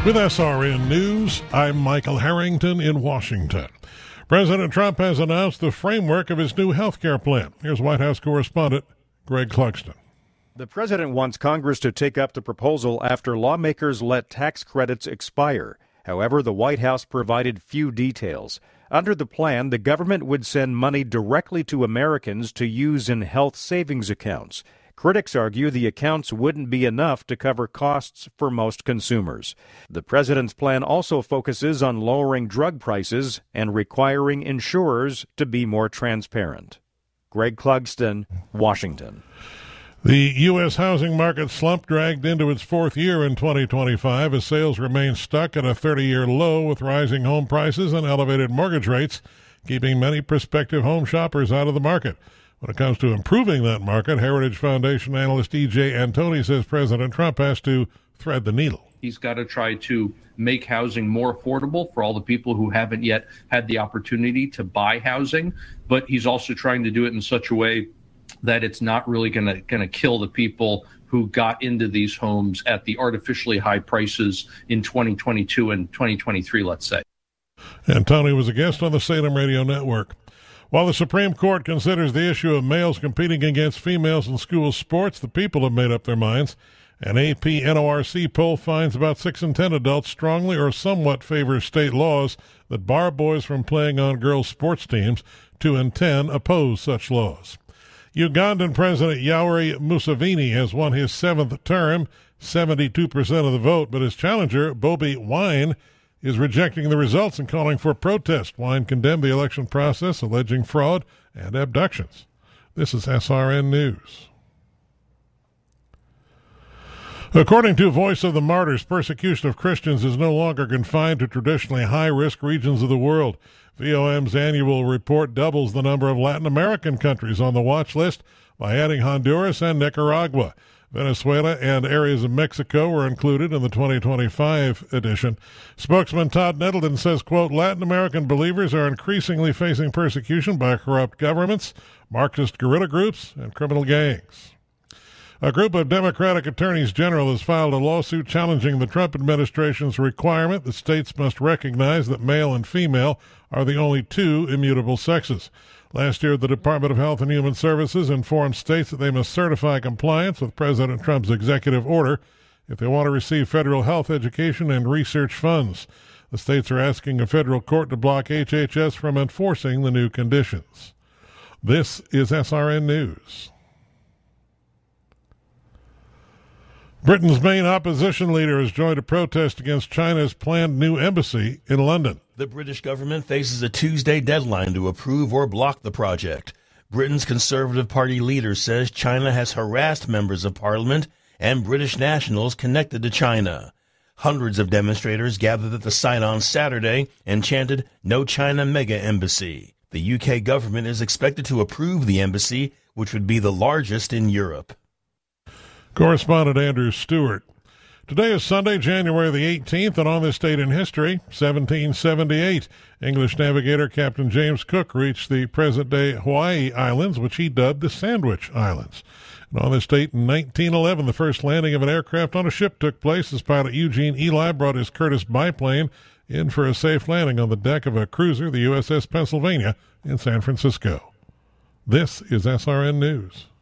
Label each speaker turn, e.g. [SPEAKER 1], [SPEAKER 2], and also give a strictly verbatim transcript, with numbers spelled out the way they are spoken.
[SPEAKER 1] With S R N News, I'm Michael Harrington in Washington. President Trump has announced the framework of his new health care plan. Here's White House correspondent Greg Clugston.
[SPEAKER 2] The president wants Congress to take up the proposal after lawmakers let tax credits expire. However, the White House provided few details. Under the plan, the government would send money directly to Americans to use in health savings accounts. Critics argue the accounts wouldn't be enough to cover costs for most consumers. The president's plan also focuses on lowering drug prices and requiring insurers to be more transparent. Greg Clugston, Washington.
[SPEAKER 1] The U S housing market slump dragged into its fourth year in twenty twenty-five as sales remain stuck at a thirty-year low with rising home prices and elevated mortgage rates, keeping many prospective home shoppers out of the market. When it comes to improving that market, Heritage Foundation analyst E J Antoni says President Trump has to thread the needle.
[SPEAKER 3] He's got to try to make housing more affordable for all the people who haven't yet had the opportunity to buy housing, but he's also trying to do it in such a way that it's not really going to going to kill the people who got into these homes at the artificially high prices in twenty twenty-two and twenty twenty-three, let's say.
[SPEAKER 1] Antoni was a guest on the Salem Radio Network. While the Supreme Court considers the issue of males competing against females in school sports, the people have made up their minds. An A P N O R C poll finds about six in ten adults strongly or somewhat favor state laws that bar boys from playing on girls' sports teams. Two in ten oppose such laws. Ugandan President Yoweri Museveni has won his seventh term, seventy-two percent of the vote, but his challenger, Bobi Wine, is rejecting the results and calling for a protest. Wine condemned the election process, alleging fraud and abductions. This is S R N News. According to Voice of the Martyrs, persecution of Christians is no longer confined to traditionally high-risk regions of the world. V O M's annual report doubles the number of Latin American countries on the watch list by adding Honduras and Nicaragua. Venezuela and areas of Mexico were included in the twenty twenty-five edition. Spokesman Todd Nettleton says, quote, Latin American believers are increasingly facing persecution by corrupt governments, Marxist guerrilla groups, and criminal gangs. A group of Democratic attorneys general has filed a lawsuit challenging the Trump administration's requirement that states must recognize that male and female are the only two immutable sexes. Last year, the Department of Health and Human Services informed states that they must certify compliance with President Trump's executive order if they want to receive federal health, education, and research funds. The states are asking a federal court to block H H S from enforcing the new conditions. This is S R N News. Britain's main opposition leader has joined a protest against China's planned new embassy in London.
[SPEAKER 4] The British government faces a Tuesday deadline to approve or block the project. Britain's Conservative Party leader says China has harassed members of parliament and British nationals connected to China. Hundreds of demonstrators gathered at the site on Saturday and chanted, "No China Mega Embassy." The U K government is expected to approve the embassy, which would be the largest in Europe.
[SPEAKER 1] Correspondent Andrew Stewart. Today is Sunday, January the eighteenth, and on this date in history, seventeen seventy-eight, English navigator Captain James Cook reached the present-day Hawaii Islands, which he dubbed the Sandwich Islands. And on this date in nineteen eleven, the first landing of an aircraft on a ship took place as pilot Eugene Eli brought his Curtiss biplane in for a safe landing on the deck of a cruiser, the U S S Pennsylvania, in San Francisco. This is S R N News.